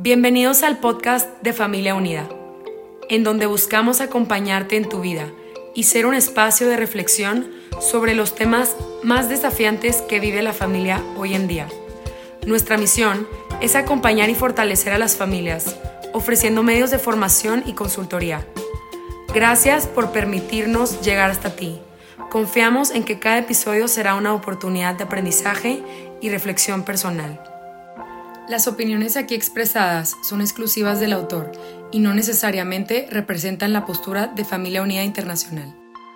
Bienvenidos al podcast de Familia Unida, en donde buscamos acompañarte en tu vida y ser un espacio de reflexión sobre los temas más desafiantes que vive la familia hoy en día. Nuestra misión es acompañar y fortalecer a las familias, ofreciendo medios de formación y consultoría. Gracias por permitirnos llegar hasta ti. Confiamos en que cada episodio será una oportunidad de aprendizaje y reflexión personal. Las opiniones aquí expresadas son exclusivas del autor y no necesariamente representan la postura de Familia Unida Internacional.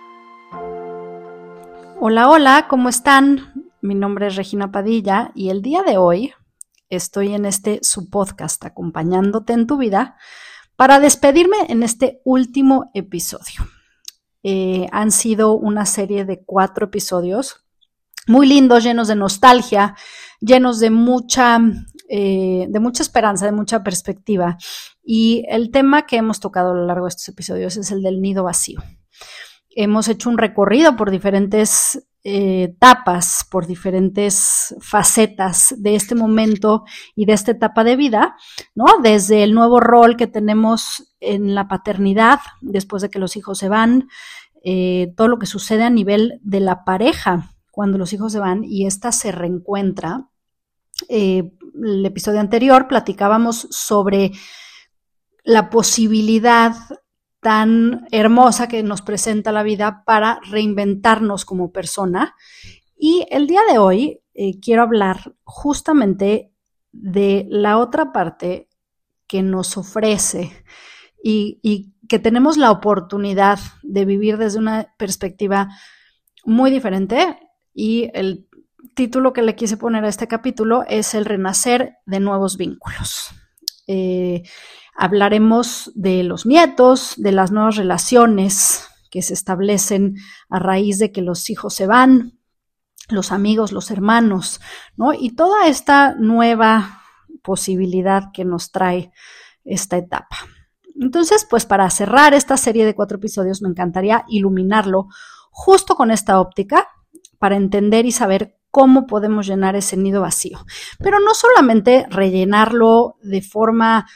Hola, ¿cómo están? Mi nombre es Regina Padilla y el día de hoy estoy en su podcast acompañándote en tu vida para despedirme en este último episodio. Han sido una serie de 4 episodios muy lindos, llenos de nostalgia, llenos de mucha esperanza, de mucha perspectiva. Y el tema que hemos tocado a lo largo de estos episodios es el del nido vacío. Hemos hecho un recorrido por diferentes etapas, por diferentes facetas de este momento y de esta etapa de vida, ¿no? Desde el nuevo rol que tenemos en la paternidad, después de que los hijos se van, todo lo que sucede a nivel de la pareja cuando los hijos se van y ésta se reencuentra. El episodio anterior platicábamos sobre la posibilidad tan hermosa que nos presenta la vida para reinventarnos como persona. Y el día de hoy quiero hablar justamente de la otra parte que nos ofrece y que tenemos la oportunidad de vivir desde una perspectiva muy diferente. Y el título que le quise poner a este capítulo es el renacer de nuevos vínculos. Hablaremos de los nietos, de las nuevas relaciones que se establecen a raíz de que los hijos se van, los amigos, los hermanos, ¿no? Y toda esta nueva posibilidad que nos trae esta etapa. Entonces, pues para cerrar esta serie de 4 episodios me encantaría iluminarlo justo con esta óptica para entender y saber cómo podemos llenar ese nido vacío. Pero no solamente rellenarlo de forma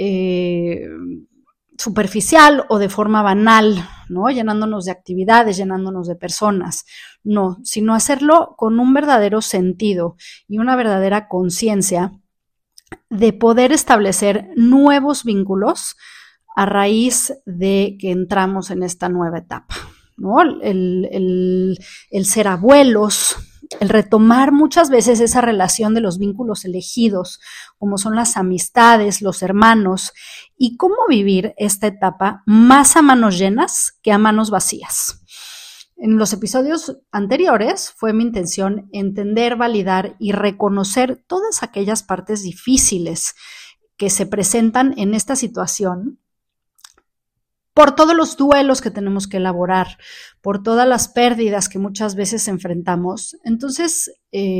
superficial o de forma banal, ¿no? Llenándonos de actividades, llenándonos de personas. No, sino hacerlo con un verdadero sentido y una verdadera conciencia de poder establecer nuevos vínculos a raíz de que entramos en esta nueva etapa, ¿no? El ser abuelos, el retomar muchas veces esa relación de los vínculos elegidos, como son las amistades, los hermanos, y cómo vivir esta etapa más a manos llenas que a manos vacías. En los episodios anteriores fue mi intención entender, validar y reconocer todas aquellas partes difíciles que se presentan en esta situación, por todos los duelos que tenemos que elaborar, por todas las pérdidas que muchas veces enfrentamos. Entonces,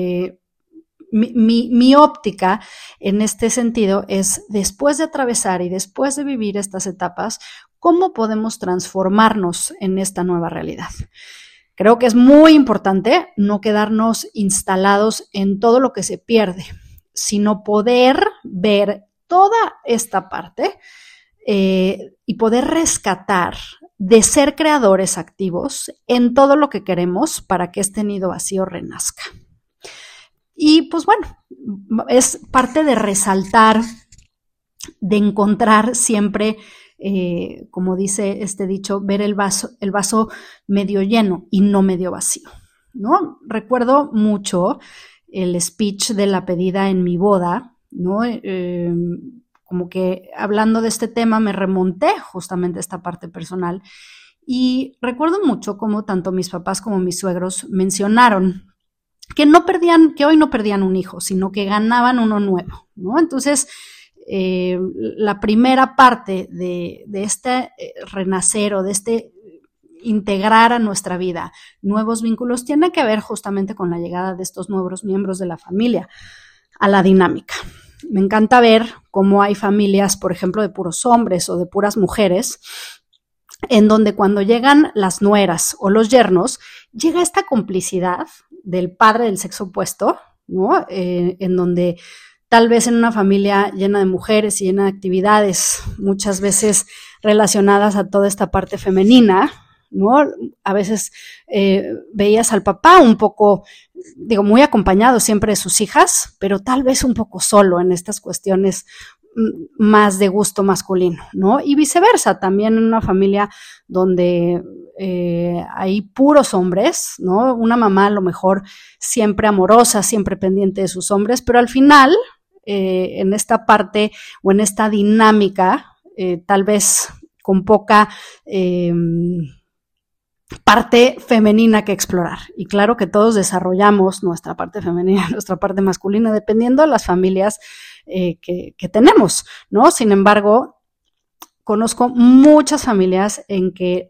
mi óptica en este sentido es, después de atravesar y después de vivir estas etapas, ¿cómo podemos transformarnos en esta nueva realidad? Creo que es muy importante no quedarnos instalados en todo lo que se pierde, sino poder ver toda esta parte y poder rescatar de ser creadores activos en todo lo que queremos para que este nido vacío renazca. Y pues bueno, es parte de resaltar, de encontrar siempre, como dice este dicho, ver el vaso medio lleno y no medio vacío, ¿no? Recuerdo mucho el speech de la pedida en mi boda, ¿no? Como que hablando de este tema me remonté justamente a esta parte personal y recuerdo mucho cómo tanto mis papás como mis suegros mencionaron que hoy no perdían un hijo, sino que ganaban uno nuevo, ¿no? Entonces, la primera parte de este renacer o de este integrar a nuestra vida nuevos vínculos tiene que ver justamente con la llegada de estos nuevos miembros de la familia a la dinámica. Me encanta ver cómo hay familias, por ejemplo, de puros hombres o de puras mujeres, en donde cuando llegan las nueras o los yernos, llega esta complicidad del padre del sexo opuesto, ¿no? En donde tal vez en una familia llena de mujeres y llena de actividades, muchas veces relacionadas a toda esta parte femenina, ¿no? A veces veías al papá un poco, muy acompañado siempre de sus hijas, pero tal vez un poco solo en estas cuestiones más de gusto masculino, ¿no? Y viceversa, también en una familia donde hay puros hombres, ¿no? Una mamá a lo mejor siempre amorosa, siempre pendiente de sus hombres, pero al final, en esta parte o en esta dinámica, tal vez con poca parte femenina que explorar. Y claro que todos desarrollamos nuestra parte femenina, nuestra parte masculina, dependiendo de las familias que tenemos, ¿no? Sin embargo, conozco muchas familias en que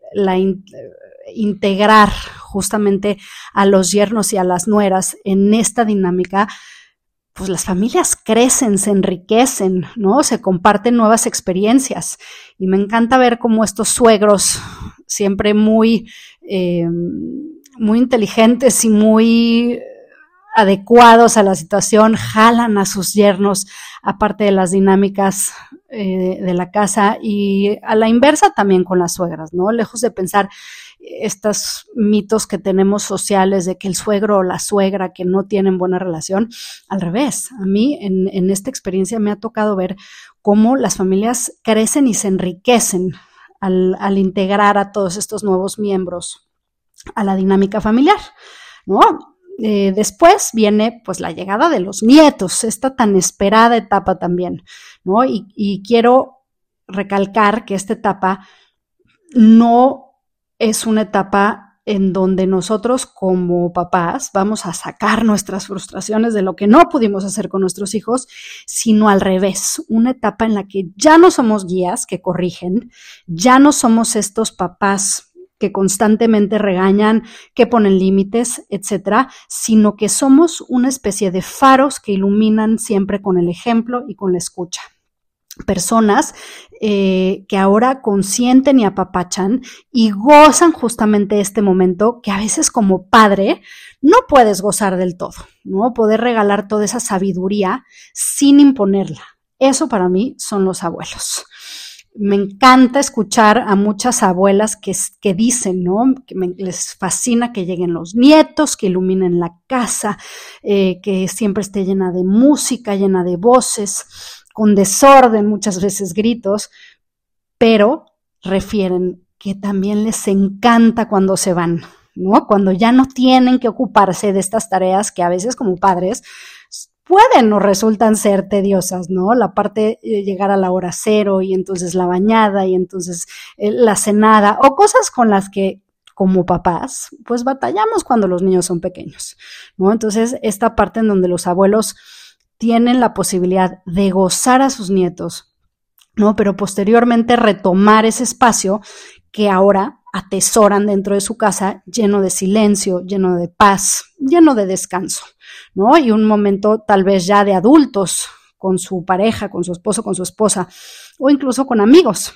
integrar justamente a los yernos y a las nueras en esta dinámica, pues las familias crecen, se enriquecen, ¿no? Se comparten nuevas experiencias. Y me encanta ver cómo estos suegros, siempre muy inteligentes y muy adecuados a la situación, jalan a sus yernos, aparte de las dinámicas de la casa, y a la inversa también con las suegras, ¿no? Lejos de pensar estos mitos que tenemos sociales de que el suegro o la suegra que no tienen buena relación, al revés. A mí en esta experiencia me ha tocado ver cómo las familias crecen y se enriquecen al integrar a todos estos nuevos miembros a la dinámica familiar, ¿no? Después viene pues la llegada de los nietos, esta tan esperada etapa también, ¿no? Y quiero recalcar que esta etapa no es una etapa en donde nosotros como papás vamos a sacar nuestras frustraciones de lo que no pudimos hacer con nuestros hijos, sino al revés, una etapa en la que ya no somos guías que corrigen, ya no somos estos papás que constantemente regañan, que ponen límites, etcétera, sino que somos una especie de faros que iluminan siempre con el ejemplo y con la escucha. Personas que ahora consienten y apapachan y gozan justamente este momento que a veces como padre no puedes gozar del todo, ¿no? Poder regalar toda esa sabiduría sin imponerla. Eso para mí son los abuelos. Me encanta escuchar a muchas abuelas que dicen, ¿no? Que les fascina que lleguen los nietos, que iluminen la casa, que siempre esté llena de música, llena de voces, con desorden, muchas veces gritos, pero refieren que también les encanta cuando se van, ¿no? Cuando ya no tienen que ocuparse de estas tareas que a veces como padres pueden o resultan ser tediosas, ¿no? La parte de llegar a la hora cero y entonces la bañada y entonces la cenada o cosas con las que como papás pues batallamos cuando los niños son pequeños, ¿no? Entonces esta parte en donde los abuelos tienen la posibilidad de gozar a sus nietos, ¿no? Pero posteriormente retomar ese espacio que ahora atesoran dentro de su casa, lleno de silencio, lleno de paz, lleno de descanso, ¿no? Y un momento tal vez ya de adultos con su pareja, con su esposo, con su esposa, o incluso con amigos.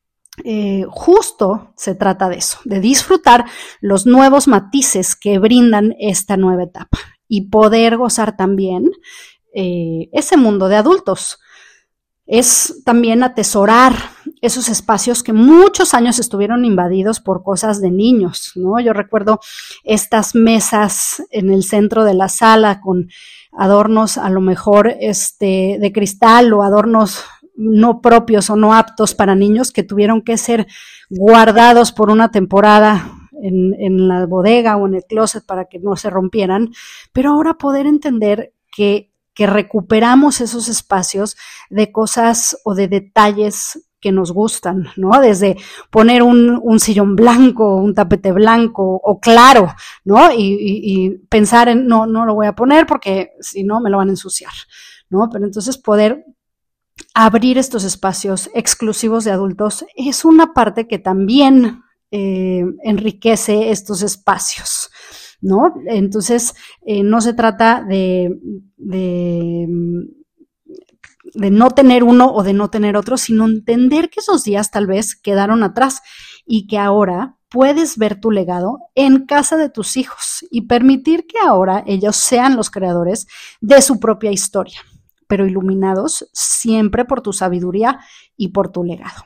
Justo se trata de eso, de disfrutar los nuevos matices que brindan esta nueva etapa y poder gozar también ese mundo de adultos. Es también atesorar esos espacios que muchos años estuvieron invadidos por cosas de niños, ¿no? Yo recuerdo estas mesas en el centro de la sala con adornos a lo mejor de cristal o adornos no propios o no aptos para niños que tuvieron que ser guardados por una temporada en la bodega o en el closet para que no se rompieran, pero ahora poder entender que recuperamos esos espacios de cosas o de detalles que nos gustan, ¿no? Desde poner un sillón blanco, un tapete blanco o claro, ¿no? Y pensar en, no lo voy a poner porque si no me lo van a ensuciar, ¿no? Pero entonces poder abrir estos espacios exclusivos de adultos es una parte que también enriquece estos espacios, ¿no? Entonces, no se trata de no tener uno o de no tener otro, sino entender que esos días tal vez quedaron atrás y que ahora puedes ver tu legado en casa de tus hijos y permitir que ahora ellos sean los creadores de su propia historia. pero iluminados siempre por tu sabiduría y por tu legado.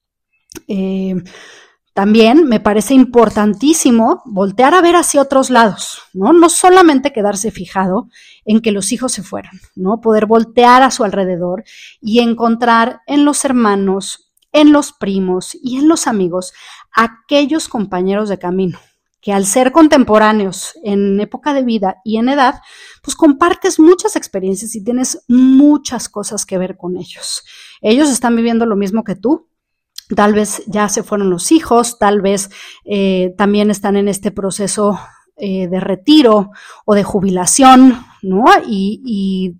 También me parece importantísimo voltear a ver hacia otros lados, ¿no? No solamente quedarse fijado en que los hijos se fueron, ¿no? Poder voltear a su alrededor y encontrar en los hermanos, en los primos y en los amigos aquellos compañeros de camino que al ser contemporáneos en época de vida y en edad, pues compartes muchas experiencias y tienes muchas cosas que ver con ellos. Ellos están viviendo lo mismo que tú. Tal vez ya se fueron los hijos, tal vez también están en este proceso de retiro o de jubilación, ¿no? Y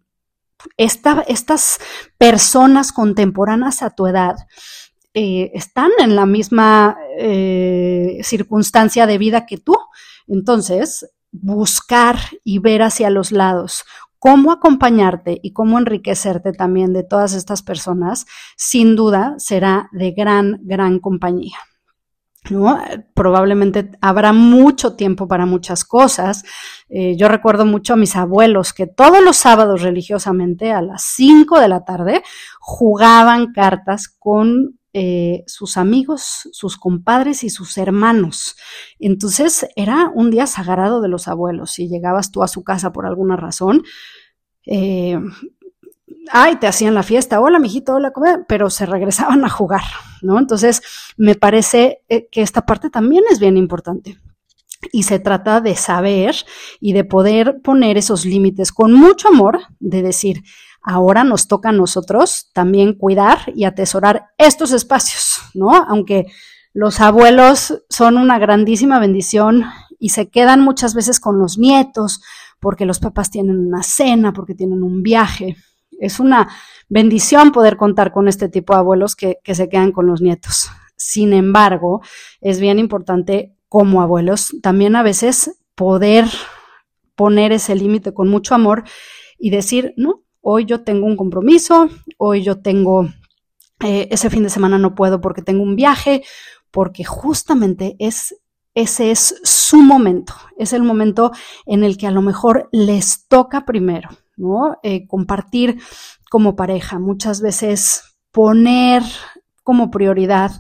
estas personas contemporáneas a tu edad están en la misma circunstancia de vida que tú. Entonces, buscar y ver hacia los lados cómo acompañarte y cómo enriquecerte también de todas estas personas, sin duda será de gran compañía, ¿no? Probablemente habrá mucho tiempo para muchas cosas. Yo recuerdo mucho a mis abuelos que todos los sábados religiosamente a las 5 de la tarde jugaban cartas con sus amigos, sus compadres y sus hermanos. Entonces era un día sagrado de los abuelos. Si llegabas tú a su casa por alguna razón, te hacían la fiesta, hola mijito, hola, pero se regresaban a jugar, ¿no? Entonces me parece que esta parte también es bien importante. Y se trata de saber y de poder poner esos límites con mucho amor, de decir, ahora nos toca a nosotros también cuidar y atesorar estos espacios, ¿no? Aunque los abuelos son una grandísima bendición y se quedan muchas veces con los nietos porque los papás tienen una cena, porque tienen un viaje. Es una bendición poder contar con este tipo de abuelos que se quedan con los nietos. Sin embargo, es bien importante como abuelos también a veces poder poner ese límite con mucho amor y decir, no, hoy yo tengo un compromiso, hoy yo tengo, ese fin de semana no puedo porque tengo un viaje, porque justamente ese es su momento, es el momento en el que a lo mejor les toca primero, ¿no? Compartir como pareja, muchas veces poner como prioridad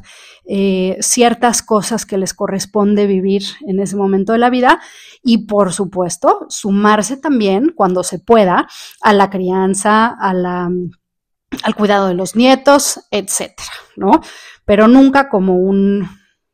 ciertas cosas que les corresponde vivir en ese momento de la vida y, por supuesto, sumarse también cuando se pueda a la crianza, al cuidado de los nietos, etcétera, ¿no? Pero nunca como un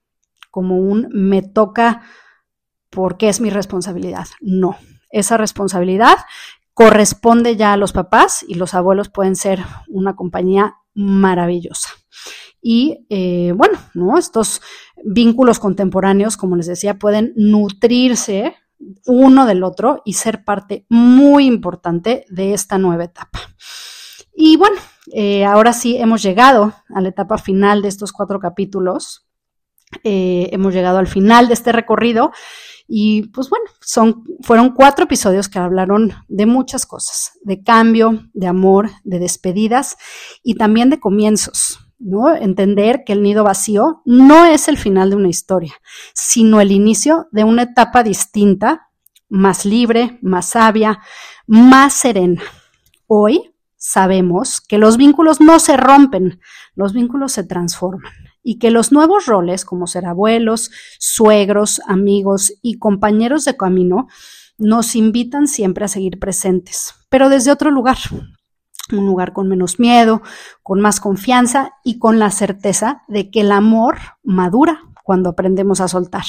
me toca porque es mi responsabilidad. No, esa responsabilidad corresponde ya a los papás y los abuelos pueden ser una compañía maravillosa. Y bueno, ¿no? Estos vínculos contemporáneos, como les decía, pueden nutrirse uno del otro y ser parte muy importante de esta nueva etapa. Y bueno, ahora sí hemos llegado a la etapa final de estos 4 capítulos. Hemos llegado al final de este recorrido y pues bueno, fueron 4 episodios que hablaron de muchas cosas, de cambio, de amor, de despedidas y también de comienzos, ¿no? Entender que el nido vacío no es el final de una historia, sino el inicio de una etapa distinta, más libre, más sabia, más serena. Hoy sabemos que los vínculos no se rompen, los vínculos se transforman y que los nuevos roles, como ser abuelos, suegros, amigos y compañeros de camino, nos invitan siempre a seguir presentes, pero desde otro lugar. Un lugar con menos miedo, con más confianza y con la certeza de que el amor madura cuando aprendemos a soltar.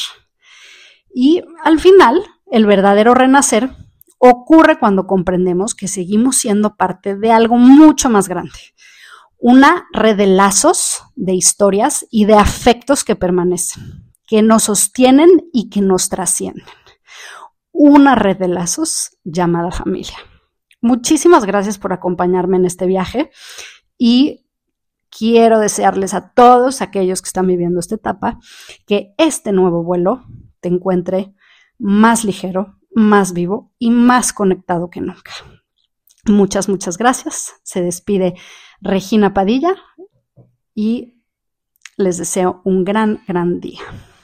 Y al final, el verdadero renacer ocurre cuando comprendemos que seguimos siendo parte de algo mucho más grande. Una red de lazos, de historias y de afectos que permanecen, que nos sostienen y que nos trascienden. Una red de lazos llamada familia. Muchísimas gracias por acompañarme en este viaje y quiero desearles a todos aquellos que están viviendo esta etapa que este nuevo vuelo te encuentre más ligero, más vivo y más conectado que nunca. Muchas gracias. Se despide Regina Padilla y les deseo un gran día.